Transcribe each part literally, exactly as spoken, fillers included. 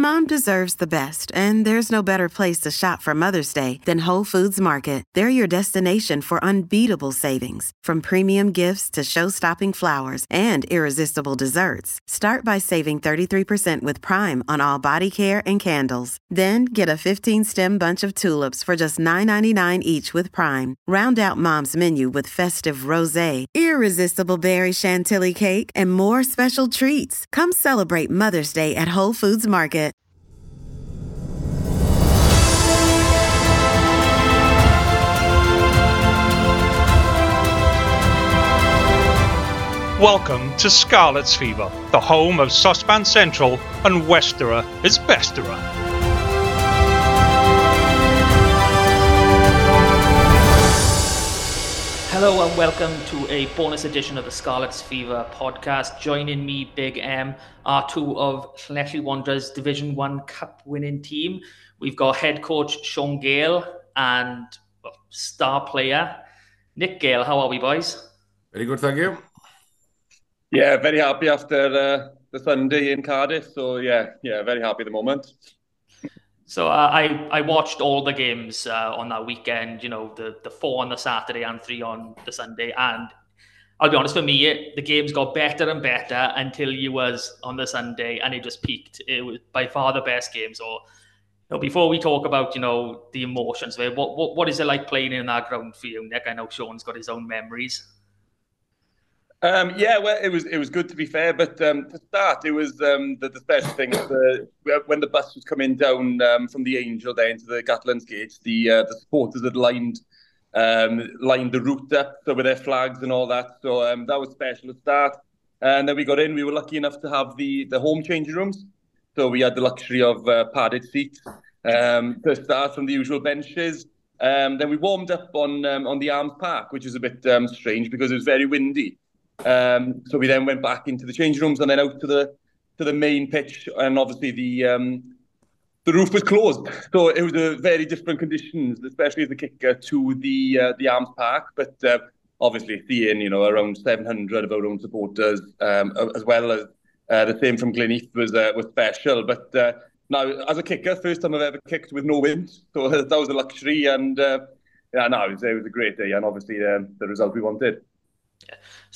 Mom deserves the best, and there's no better place to shop for Mother's Day than Whole Foods Market. They're your destination for unbeatable savings, from premium gifts to show-stopping flowers and irresistible desserts. Start by saving thirty-three percent with Prime on all body care and candles. Then get a fifteen-stem bunch of tulips for just nine ninety-nine each with Prime. Round out Mom's menu with festive rosé, irresistible berry chantilly cake, and more special treats. Come celebrate Mother's Day at Whole Foods Market. Welcome to Scarlet's Fever, the home of Saucepan Central and Westerer is Besterer. Hello and welcome to a bonus edition of the Scarlet's Fever podcast. Joining me, Big M, are two of Llanelli Wanderers Division One Cup winning team. We've got head coach Sean Gale and star player Nick Gale. How are we, boys? Very good, thank you. Yeah, very happy after uh, the Sunday in Cardiff. So yeah, yeah, very happy at the moment. So uh, I I watched all the games uh, on that weekend. You know, the the four on the Saturday and three on the Sunday. And I'll be honest, for me, it, the games got better and better until you was on the Sunday, and it just peaked. It was by far the best game. So, you know, before we talk about you know the emotions of it, what what what is it like playing in that ground for you, Nick? I know Sean's got his own memories. Um, yeah, well, it was it was good to be fair, but um, to start, it was um, the, the special thing the, when the bus was coming down um, from the Angel there into the Gatlands Gate. The uh, the supporters had lined um, lined the route up so with their flags and all that. So um, that was special to start. And then we got in. We were lucky enough to have the the home changing rooms, so we had the luxury of uh, padded seats um, to start from the usual benches. Um, then we warmed up on um, on the Arms Park, which is a bit um, strange because it was very windy. Um, so we then went back into the change rooms and then out to the to the main pitch, and obviously the um, the roof was closed, so it was a very different conditions, especially as the kicker to the uh, the Arms Park. But uh, obviously seeing you know around seven hundred of our own supporters, um, as well as uh, the same from Glynneath was uh, was special. But uh, now as a kicker, first time I've ever kicked with no wind, so that was a luxury, and uh, yeah, no, it was, it was a great day, and obviously um, the result we wanted. Yeah.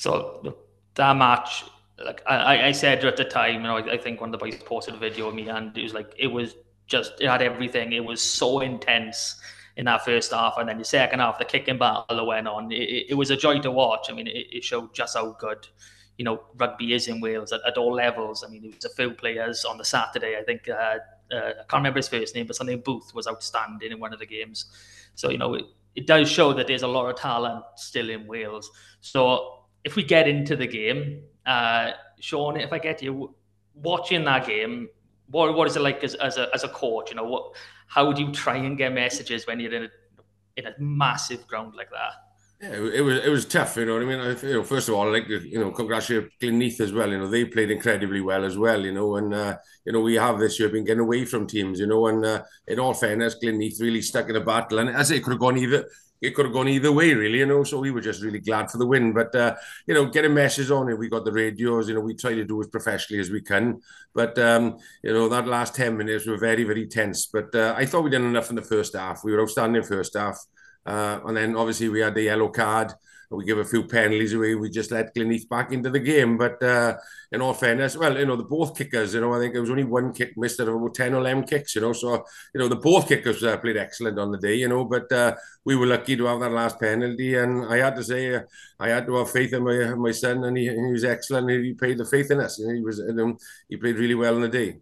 So that match, like I, I said at the time, you know, I, I think one of the boys posted a video of me, and it was like it was just it had everything. It was so intense in that first half, and then the second half, the kicking battle that went on. It, it, it was a joy to watch. I mean, it, it showed just how good you know rugby is in Wales at, at all levels. I mean, it was a few players on the Saturday. I think uh, uh, I can't remember his first name, but something Booth was outstanding in one of the games. So you know. It, It does show that there's a lot of talent still in Wales. So if we get into the game, uh, Sean, if I get you watching that game, what what is it like as, as a as a coach? You know, what how do you try and get messages when you're in a in a massive ground like that? Yeah, it was it was tough, you know what I mean. I, you know, first of all, I like to you know congratulate Glynneath as well. You know, they played incredibly well as well. You know, and uh, you know we have this year been getting away from teams. You know, and uh, in all fairness, Glynneath really stuck in a battle, and as it could have gone either. It could have gone either way, really, you know. So we were just really glad for the win. But uh, you know, getting messages on it, we got the radios. You know, we try to do as professionally as we can. But um, you know, that last ten minutes were very, very tense. But uh, I thought we did enough in the first half. We were outstanding first half. Uh, and then obviously we had the yellow card. We give a few penalties away. We just let Glynneath back into the game. But uh, in all fairness, well, you know, the both kickers, you know, I think there was only one kick missed out of about ten or eleven kicks, you know. So, you know, the both kickers uh, played excellent on the day, you know. But uh, we were lucky to have that last penalty. And I had to say, uh, I had to have faith in my my son, and he, he was excellent. He paid the faith in us. You know, he was, you know, he played really well on the day.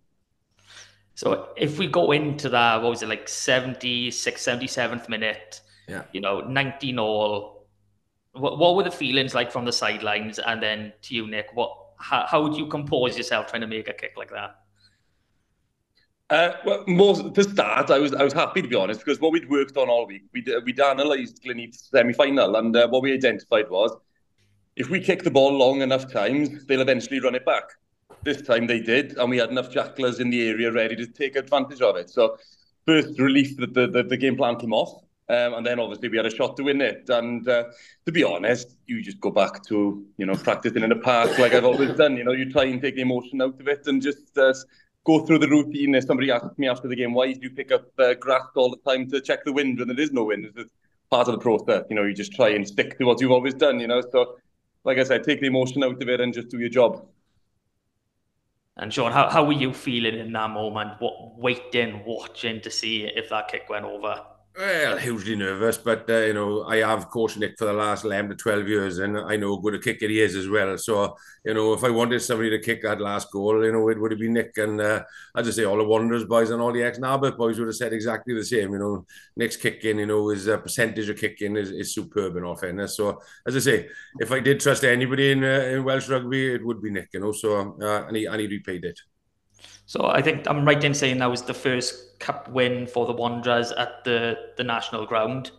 So if we go into that, what was it, like seventy-sixth, seventy-seventh minute, yeah, you know, nineteen all. What, what were the feelings like from the sidelines? And then to you, Nick, what how, how would you compose yourself trying to make a kick like that? Uh, well, most to start, I was I was happy to be honest because what we'd worked on all week, we'd we'd analysed Glynneath's semi-final, and uh, what we identified was if we kick the ball long enough times, they'll eventually run it back. This time they did, and we had enough jacklers in the area ready to take advantage of it. So first relief that the the, the game plan came off. Um, and then obviously we had a shot to win it. And uh, to be honest, you just go back to, you know, practicing in the park like I've always done. You know, you try and take the emotion out of it and just uh, go through the routine. If somebody asked me after the game, why do you pick up uh, grass all the time to check the wind when there is no wind? It's part of the process. You know, you just try and stick to what you've always done, you know. So, like I said, take the emotion out of it and just do your job. And Sean, how, how were you feeling in that moment? What, waiting, watching to see if that kick went over? Well, hugely nervous, but, uh, you know, I have coached Nick for the last eleven to twelve years, and I know how good a kicker he is as well. So, you know, if I wanted somebody to kick that last goal, you know, it would have been Nick. And uh, I just say all the Wanderers boys and all the ex-Narberth boys would have said exactly the same. You know, Nick's kicking, you know, his uh, percentage of kicking is, is superb in all fairness. So, as I say, if I did trust anybody in, uh, in Welsh rugby, it would be Nick, you know, so, uh, and, he, and he repaid it. So I think I'm right in saying that was the first cup win for the Wanderers at the, the national ground.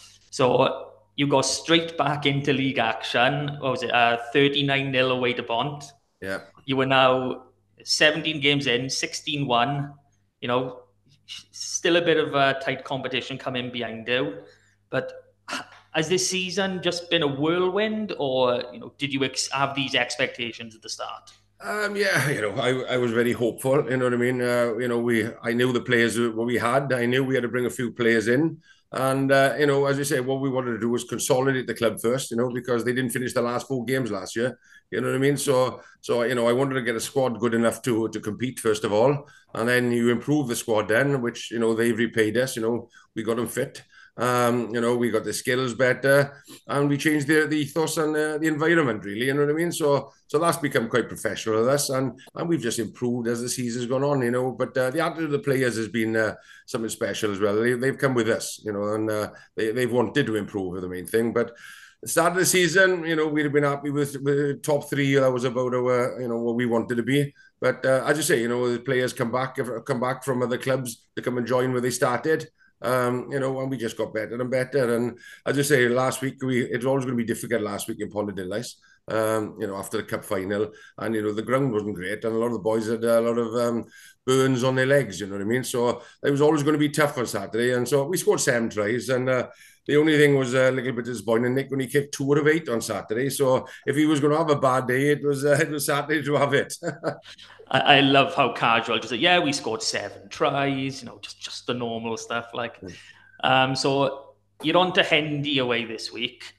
So you go straight back into league action. What was it? Uh, thirty-nine nil away to Bont. Yeah. You were now seventeen games in, sixteen one. You know, still a bit of a tight competition coming behind you. But has this season just been a whirlwind, or you know, did you ex- have these expectations at the start? Um, yeah, you know, I, I was very hopeful, you know what I mean? Uh, you know, we I knew the players what we had. I knew we had to bring a few players in. And, uh, you know, as you say, what we wanted to do was consolidate the club first, you know, because they didn't finish the last four games last year. You know what I mean? So, so you know, I wanted to get a squad good enough to to compete, first of all. And then you improve the squad then, which, you know, they've repaid us. You know, we got them fit. Um, you know, we got the skills better, and we changed the, the ethos and uh, the environment, really, you know what I mean? So so that's become quite professional with us, and, and we've just improved as the season's gone on, you know, but uh, the attitude of the players has been uh, something special as well. They, they've come with us, you know, and uh, they, they've wanted to improve with the main thing, but the start of the season, you know, we'd have been happy with, with top three. That was about our, you know, what we wanted to be. But uh, as you say, you know, the players come back, come back from other clubs to come and join where they started. Um, you know, and we just got better and better. And as I say, last week, we it was always going to be difficult last week in Pontarddulais, um, you know, after the cup final. And, you know, the ground wasn't great. And a lot of the boys had a lot of um, burns on their legs, you know what I mean? So it was always going to be tough on Saturday. And so we scored seven tries. And uh, the only thing was a little bit disappointing, Nick, when he kicked two out of eight on Saturday. So if he was going to have a bad day, it was, uh, it was Saturday to have it. I, I love how casual, just like, yeah, we scored seven tries, you know, just, just the normal stuff. Like, um, so you're on to Hendy away this week.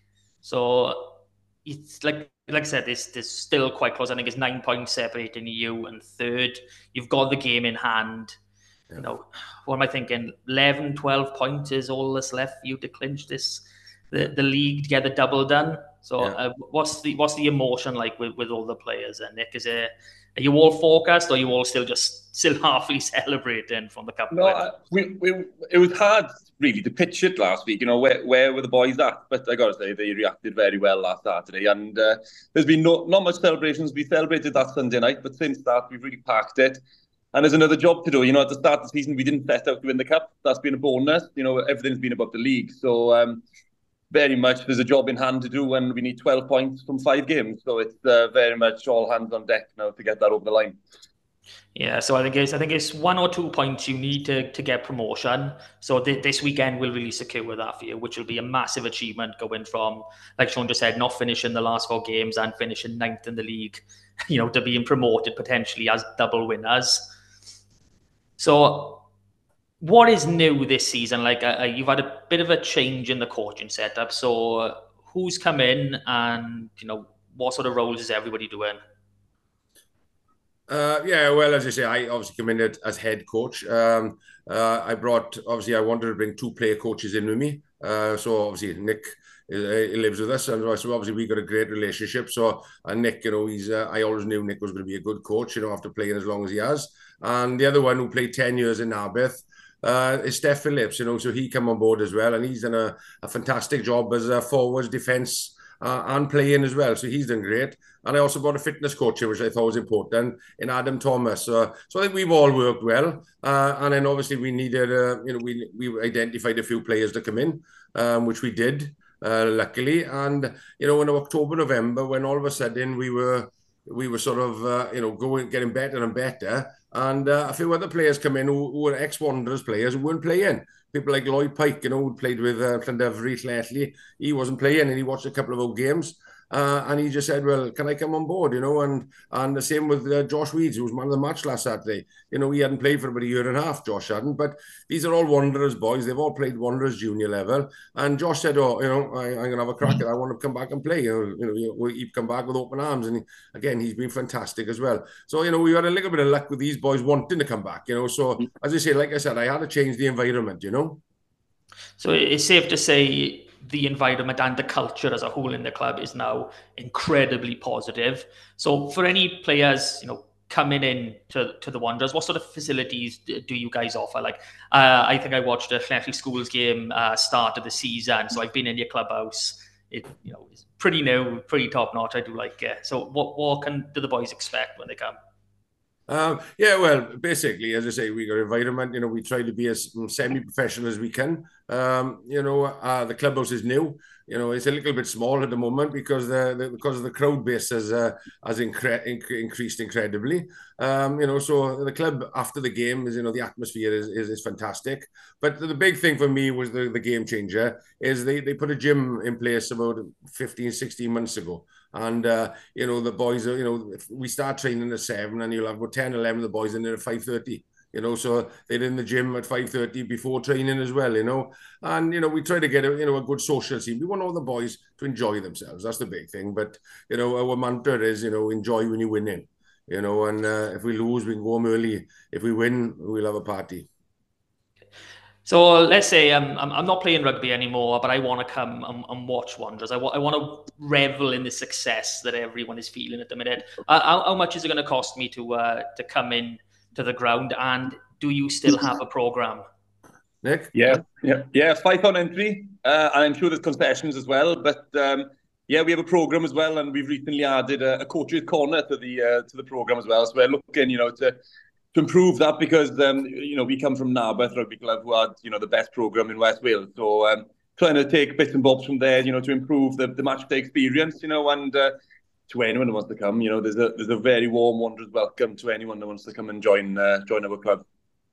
So it's like, like I said, this there's still quite close. I think it's nine points separating you and third. You've got the game in hand. Yeah. You know, what am I thinking? eleven, twelve points is all that's left for you to clinch this, the, the league, to get the double done. So yeah. uh, what's the what's the emotion like with, with all the players? And Nick, is it, are you all focused, or are you all still just still halfly celebrating from the cup? No, I, we, we it was hard really to pitch it last week. You know, where where were the boys at? But I got to say, they reacted very well last Saturday, and uh, there's been no not much celebrations. We celebrated that Sunday night, but since that we've really packed it. And there's another job to do. You know, at the start of the season, we didn't set out to win the cup. That's been a bonus. You know, everything's been about the league. So um, very much there's a job in hand to do, and we need twelve points from five games. So it's uh, very much all hands on deck now to get that over the line. Yeah, so I think it's I think it's one or two points you need to to get promotion. So th- this weekend will really secure that for you, which will be a massive achievement, going from, like Sean just said, not finishing the last four games and finishing ninth in the league, you know, to being promoted potentially as double winners. So what is new this season? Like uh, you've had a bit of a change in the coaching setup. So uh, who's come in, and, you know, what sort of roles is everybody doing? Uh, yeah, well, as I say, I obviously come in as, as head coach. Um, uh, I brought, obviously, I wanted to bring two player coaches in with me. Uh, so obviously Nick uh, he lives with us, and so obviously we got a great relationship. So and Nick, you know, he's uh, I always knew Nick was going to be a good coach, you know, after playing as long as he has. And the other one who played ten years in Narberth uh, is Steph Phillips, you know, so he come on board as well, and he's done a, a fantastic job as a forwards, defence, uh, and playing as well. So he's done great. And I also brought a fitness coach, which I thought was important, in Adam Thomas. Uh, so I think we've all worked well. Uh, and then obviously we needed, uh, you know, we we identified a few players to come in, um, which we did, uh, luckily. And, you know, in October, November, when all of a sudden we were we were sort of, uh, you know, going, getting better and better. And uh, a few other players come in who, who were ex-Wanderers players who weren't playing. People like Lloyd Pike, you know, who played with uh, Llandovery lately. He wasn't playing, and he watched a couple of our games. Uh, and he just said, well, can I come on board, you know? And and the same with uh, Josh Weeds, who was man of the match last Saturday. You know, he hadn't played for about a year and a half, Josh hadn't. But these are all Wanderers boys. They've all played Wanderers junior level. And Josh said, oh, you know, I, I'm going to have a crack at it. I want to come back and play. You know, you know he'd come back with open arms. And he, again, he's been fantastic as well. So, you know, we had a little bit of luck with these boys wanting to come back, you know. So, as I say, like I said, I had to change the environment, you know. So it's safe to say the environment and the culture as a whole in the club is now incredibly positive. So for any players, you know, coming in to, to the Wanderers, what sort of facilities do you guys offer? Like, uh, I think I watched a Llanelli Schools game uh, start of the season, so I've been in your clubhouse. It, you know, it's pretty new, pretty top notch. I do like it. So what what can do the boys expect when they come? Um, yeah, well, basically, as I say, we got environment. You know, we try to be as semi-professional as we can. Um, you know, uh, the clubhouse is new. You know, it's a little bit small at the moment because the, the because of the crowd base has uh, has incre inc increased incredibly. Um, you know, so the club after the game is, you know, the atmosphere is is, is fantastic. But the big thing for me was the, the game changer is they they put a gym in place about fifteen, sixteen months ago. And, uh, you know, the boys are, you know, we start training at seven and you'll have about ten, eleven of the boys in there at five thirty, you know, so they're in the gym at five thirty before training as well, you know. And, you know, we try to get, a, you know, a good social scene. We want all the boys to enjoy themselves. That's the big thing. But, you know, our mantra is, you know, enjoy when you win in, you know, and uh, if we lose, we can go home early. If we win, we'll have a party. So let's say um, I'm, I'm not playing rugby anymore, but I want to come and, and watch Wanderers. I, I want to revel in the success that everyone is feeling at the minute. Uh, how, how much is it going to cost me to uh, to come in to the ground? And do you still have a programme? Nick? Yeah, yeah, yeah. Five pound entry, uh, and I'm sure there's concessions as well. But um, yeah, we have a programme as well, and we've recently added a, a coach's corner to the uh, to the programme as well. So we're looking, you know, to. to improve that because, um, you know, we come from Narberth Rugby Club, who had, you know, the best programme in West Wales. So um, trying to take bits and bobs from there, you know, to improve the, the match day experience, you know, and uh, to anyone who wants to come, you know, there's a there's a very warm Wanderers welcome to anyone that wants to come and join uh, join our club.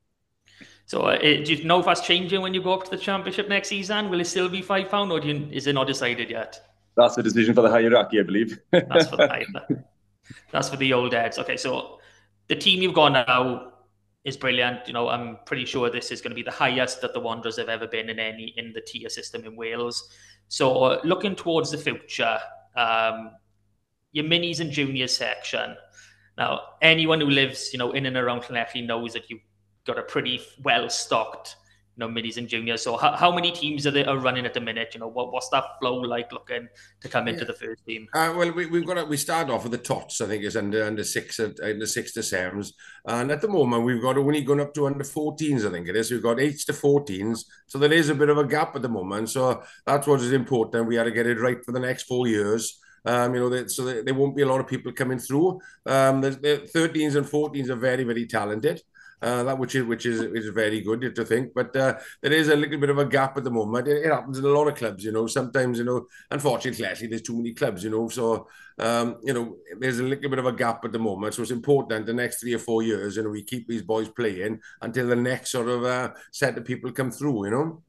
So uh, do you know if that's changing when you go up to the Championship next season? Will it still be five pounds or do you, is it not decided yet? That's a decision for the hierarchy, I believe. That's for the hierarchy. That's for the old heads. Okay, so the team you've got now is brilliant. You know, I'm pretty sure this is going to be the highest that the Wanderers have ever been in any in the tier system in Wales. So uh, looking towards the future, um, your minis and juniors section. Now, anyone who lives, you know, in and around Llanelli knows that you've got a pretty well-stocked, you know, minis and juniors. So how, how many teams are they are running at the minute? You know, what, what's that flow like looking to come into yeah. the first team? Uh, well, we, we've got a, we start off with the tots. I think it's under under six under six to sevens, and at the moment we've got only gone up to under fourteens. I think it is. We've got eights to fourteens, so there is a bit of a gap at the moment. So that's what is important. We had to get it right for the next four years. Um, you know, they, so they, there won't be a lot of people coming through. Um, the, the thirteens and fourteens are very, very talented. Uh, that which is which is is very good to think, but uh, there is a little bit of a gap at the moment. It, it happens in a lot of clubs, you know. Sometimes, you know, unfortunately, actually, there's too many clubs, you know. So, um, you know, there's a little bit of a gap at the moment. So it's important the next three or four years, you know, we keep these boys playing until the next sort of uh, set of people come through, you know.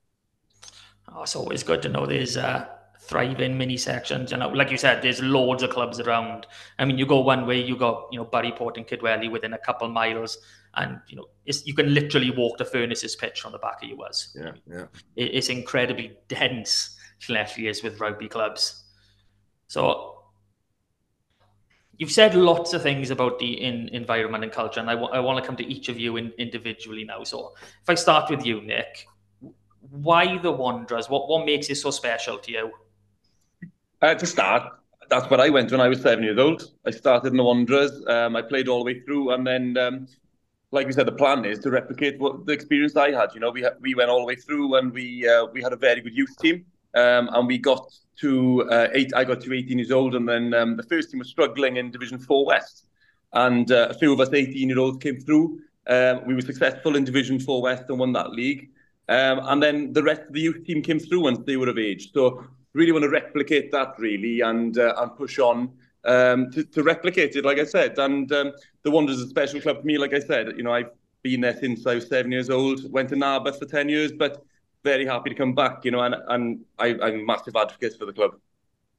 Oh, it's always good to know there's uh, thriving mini sections. You know, like you said, there's loads of clubs around. I mean, you go one way, you got, you know, Barryport and Kidwelly within a couple miles. And, you know, it's, you can literally walk the Furnaces pitch on the back of yours. Yeah, yeah. It, it's incredibly dense, Llanelli is, with rugby clubs. So you've said lots of things about the in, environment and culture, and I, I want to come to each of you in, individually now. So if I start with you, Nick, why the Wanderers? What, what makes it so special to you? Uh, to start, that's what I went when I was seven years old. I started in the Wanderers. Um, I played all the way through, and then... Um, like we said, the plan is to replicate what the experience I had. You know, we ha we went all the way through, and we uh, we had a very good youth team, um, and we got to uh, eight. I got to eighteen years old, and then um, the first team was struggling in Division Four West, and uh, a few of us eighteen-year-olds came through. Um, we were successful in Division Four West and won that league, um, and then the rest of the youth team came through once they were of age. So really want to replicate that really, and uh, and push on. Um, to, to replicate it, like I said, and um, the Wanderers is a special club for me. Like I said, you know, I've been there since I was seven years old. Went to Narberth for ten years, but very happy to come back. You know, and and I, I'm a massive advocate for the club.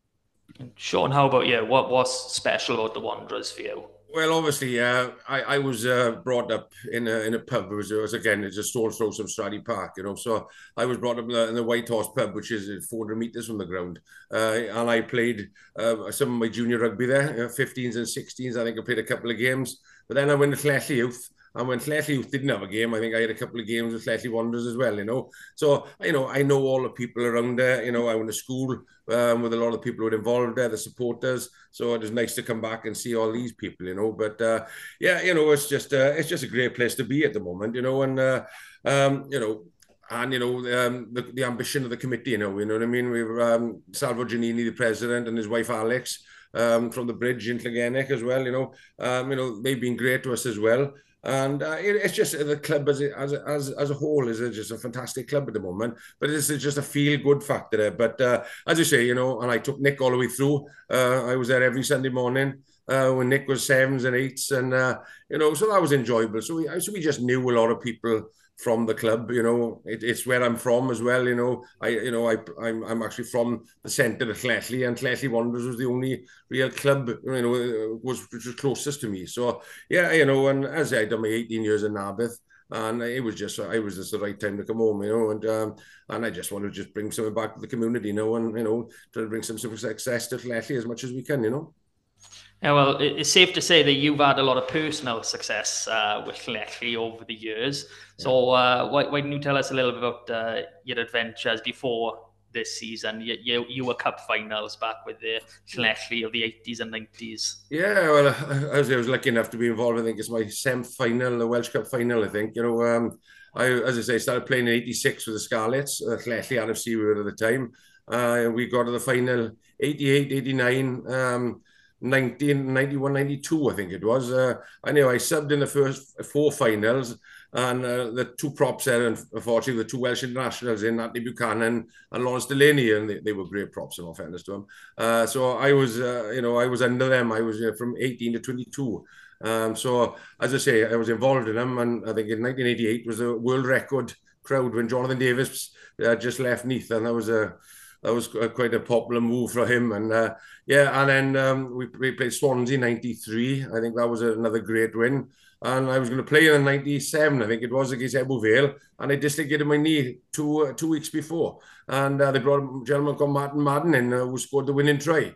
Sean, how about you? What was special about the Wanderers for you? Well, obviously, uh, I, I was uh, brought up in a in a pub. It was, it was again, it's a stone's throw from Stradey Park, you know. So I was brought up in the, in the White Horse pub, which is four hundred metres from the ground. Uh, and I played uh, some of my junior rugby there, uh, fifteens and sixteens. I think I played a couple of games. But then I went to Llanelli Youth. And when Llanelli Youth didn't have a game, I think I had a couple of games with Llanelli Wanderers as well, you know. So, you know, I know all the people around there. You know, I went to school um, with a lot of people who were involved there, the supporters. So it was nice to come back and see all these people, you know. But, uh, yeah, you know, it's just uh, it's just a great place to be at the moment, you know. And, uh, um, you know, and, you know, um, the, the ambition of the committee, you know, you know what I mean? We were um, Salvo Giannini, the president, and his wife, Alex, um, from the bridge in Llangennec as well, you know. Um, you know, they've been great to us as well. And uh, it, it's just the club as, as as as a whole is just a fantastic club at the moment. But it's just a feel-good factor there. But uh, as you say, you know, and I took Nick all the way through. Uh, I was there every Sunday morning uh, when Nick was sevens and eights. And, uh, you know, so that was enjoyable. So we, so we just knew a lot of people from the club, you know. It, it's where I'm from as well, you know. I, you know, I, I'm, I'm actually from the centre of Llanelli, and Llanelli Wanderers was the only real club, you know, was which was closest to me. So yeah, you know, and as I done my eighteen years in Narberth, and it was just, I was just the right time to come home, you know, and um, and I just want to just bring something back to the community, you know, and you know, try to bring some sort of success to Llanelli as much as we can, you know. Yeah, well, it's safe to say that you've had a lot of personal success uh, with Llanelli over the years. So uh, why, why don't you tell us a little bit about uh, your adventures before this season? You, you, you were cup finals back with the Llanelli of the eighties and nineties. Yeah, well, as I was lucky enough to be involved, I think it's my seventh final, the Welsh Cup final, I think. You know, um, I, as I say, started playing in eighty-six with the Scarlets, uh, Llanelli R F C we were at the time. Uh, we got to the final eighty-eight, eighty-nine, um, ninety, ninety-one, ninety-two, I think it was. Uh, anyway, I subbed in the first four finals, and uh, the two props there, unfortunately, the two Welsh internationals in, Anthony Buchanan and Lawrence Delaney, and they, they were great props, in all fairness to them. Uh, so I was, uh, you know, I was under them. I was uh, from eighteen to twenty-two. Um, so, as I say, I was involved in them, and I think in nineteen eighty-eight was a world record crowd when Jonathan Davis uh, just left Neath, and that was a that was quite a popular move for him. And uh, yeah, and then um, we, we played Swansea in ninety-three. I think that was another great win. And I was going to play in ninety-seven, I think it was, against Ebbw Vale, and I dislocated my knee two uh, two weeks before. And uh, they brought a gentleman called Martin Madden in, uh, who scored the winning try.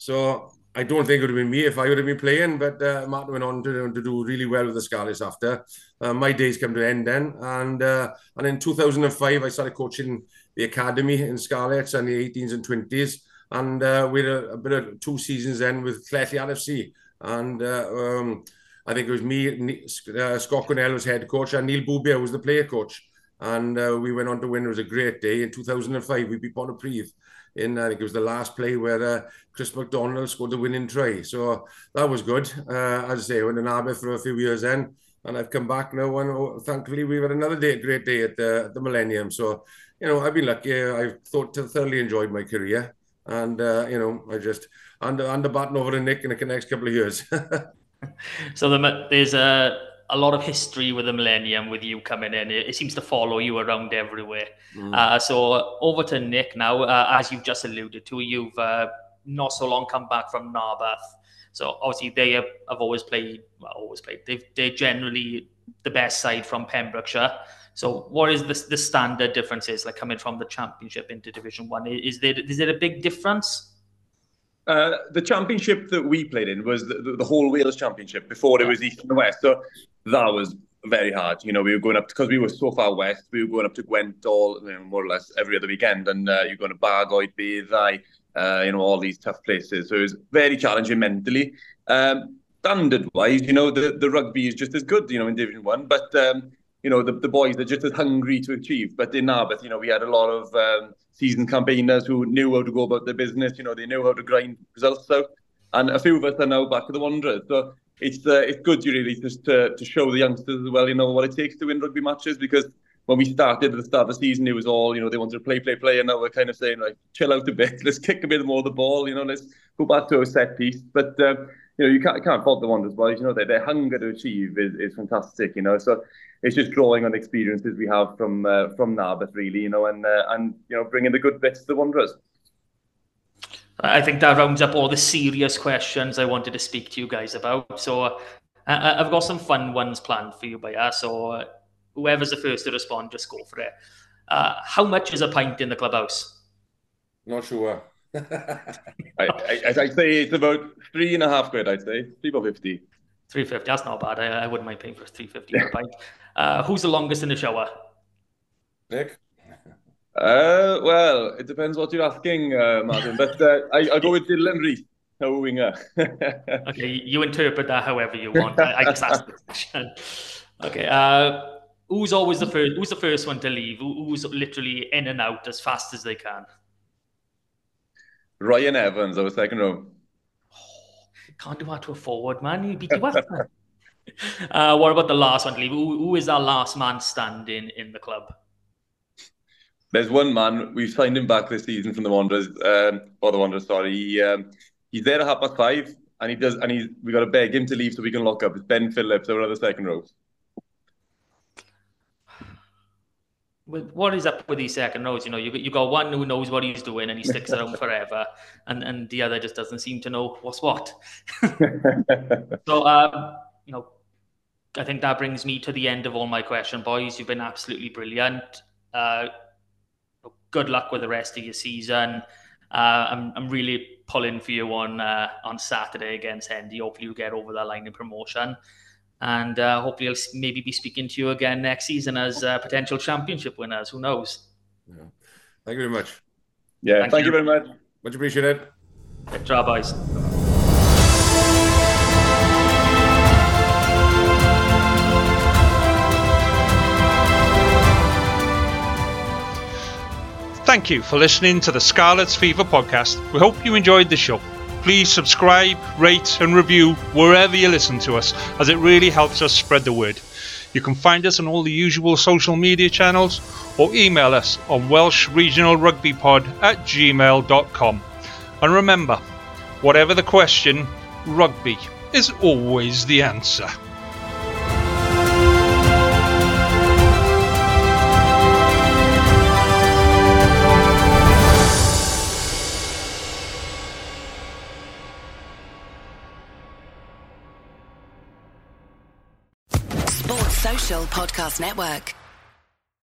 So I don't think it would have been me if I would have been playing, but uh, Martin went on to, to do really well with the Scarlets after. Uh, my days come to an end then. And uh, and in two thousand five, I started coaching the academy in Scarlets and the eighteens and twenties. And uh, we had a, a bit of two seasons then with Llanelli R F C. And uh, um, I think it was me, uh, Scott Cornell was head coach, and Neil Boubier was the player coach. And uh, we went on to win. It was a great day. In two thousand five, we beat Pontypridd in, I think it was the last play where uh, Chris McDonald scored the winning try. So that was good. Uh, as I say, I went to Narberth for a few years then, and I've come back now, and oh, thankfully we've had another day, great day at the, at the Millennium. So, you know, I've been lucky. I've thought thoroughly enjoyed my career. And, uh, you know, I just, under, under baton over to Nick in the next couple of years. So the, there's a, a lot of history with the Millennium, with you coming in. It, it seems to follow you around everywhere. Mm. Uh, so over to Nick now. Uh, as you've just alluded to, you've uh, not so long come back from Narberth. So obviously they have, have always played, well, always played. They've, they're generally the best side from Pembrokeshire. So what is the, the standard differences, like coming from the Championship into Division One? Is there, is there a big difference? Uh, the championship that we played in was the, the, the whole Wales Championship before it was East and West. So that was very hard. You know, we were going up, because we were so far west, we were going up to Gwent all, you know, more or less every other weekend. And uh, you're going to Bargoed, Beddau, uh, you know, all these tough places. So it was very challenging mentally. Um, standard-wise, you know, the, the rugby is just as good, you know, in Division One. But, um, you know, the, the boys are just as hungry to achieve. But in Narberth, you know, we had a lot of um, seasoned campaigners who knew how to go about their business. You know, they knew how to grind results out. And a few of us are now back at the Wanderers. So it's uh, it's good, really, just to, to show the youngsters as well, you know, what it takes to win rugby matches. Because when we started at the start of the season, it was all, you know, they wanted to play, play, play. And now we're kind of saying, like, chill out a bit. Let's kick a bit more of the ball. You know, let's go back to our set piece. But, uh, you know, you can't, can't fault the Wanderers boys. You know, their, their hunger to achieve is, is fantastic, you know. So it's just drawing on experiences we have from uh, from Narberth, really, you know, and, uh, and you know, bringing the good bits to the Wanderers. I think that rounds up all the serious questions I wanted to speak to you guys about. So uh, I, I've got some fun ones planned for you, Baya. So uh, whoever's the first to respond, just go for it. Uh, how much is a pint in the clubhouse? Not sure. I, I, I'd say it's about three and a half quid, I'd say. three pounds fifty. three fifty, that's not bad. I, I wouldn't mind paying for three fifty for a pint. Uh, who's the longest in the shower? Nick? Uh, well, it depends what you're asking, uh, Martin. But uh, I, I'll go with Dylan Reith, our winger. Okay, you interpret that however you want. I, I just asked the question. Okay, uh, who's always the first? Who's the first one to leave? Who, who's literally in and out as fast as they can? Ryan Evans, our second row. Oh, can't do that to a forward, man. You beat you up. uh, what about the last one to leave? Who, who is our last man standing in the club? There's one man, we've signed him back this season from the Wanderers, um, or the Wanderers, sorry. He, um, he's there at half past five, and he does, and he's, we got to beg him to leave so we can lock up. It's Ben Phillips, our other second row. What is up with these second rows? You know, you you got one who knows what he's doing and he sticks around forever, and, and the other just doesn't seem to know what's what. So, um, you know, I think that brings me to the end of all my question, boys. You've been absolutely brilliant. Uh, good luck with the rest of your season. Uh, I'm I'm really pulling for you on uh, on Saturday against Hendy. Hopefully, you get over that line in promotion. And uh, hopefully I'll maybe be speaking to you again next season as uh, potential championship winners. Who knows? Yeah. Thank you very much. Yeah, thank, thank you. you very much. Much appreciated. Good job, boys. Thank you for listening to the Scarlet's Fever podcast. We hope you enjoyed the show. Please subscribe, rate and review wherever you listen to us, as it really helps us spread the word. You can find us on all the usual social media channels or email us on welsh regional rugby pod at gmail dot com. And remember, whatever the question, rugby is always the answer. Podcast Network.